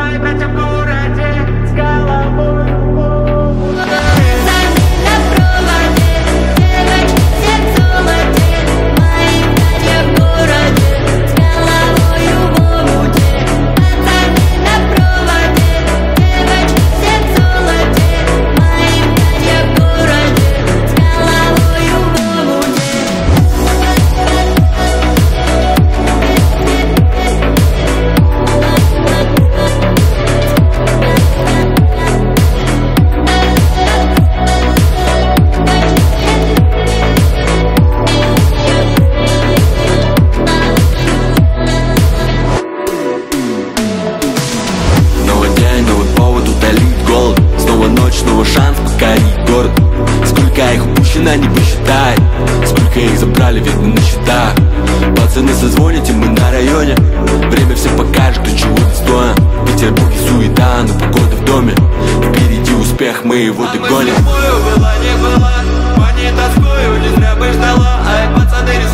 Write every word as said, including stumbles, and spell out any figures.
мои братья в городе с головой в городе. Снова шанс покорить город. Сколько их упущено, не посчитать. Сколько их забрали, видно на счетах. Пацаны, созвоните, мы на районе. Время все покажет, кто чего достоин. В Петербурге суета, но погода в доме. Впереди успех, мы его догоним. А мы с тобою была, не была, по ней тоскую, не зря бы ждала. Ай, пацаны,